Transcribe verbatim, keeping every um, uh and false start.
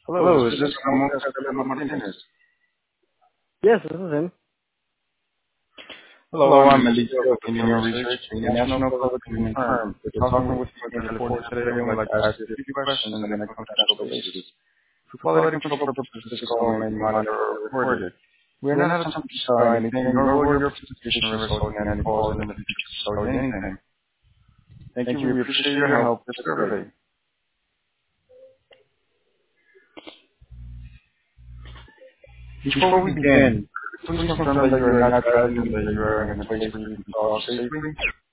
Hello, is this Ramon Castellano Martinez? Yes, this is him. Hello, I'm Elisa of Indian Research, a national public opinion firm. We're talking with you in California today, and we'd like to ask you a few questions on a confidential basis. For quality control purposes, this call may be monitored or recorded. We are not attempting to sell anything, nor will your participation result in any calls in the future to sell you anything. Thank you, we appreciate your help with the survey. Before we begin, please confirm that you are not driving and that you are in a place where you can talk safely.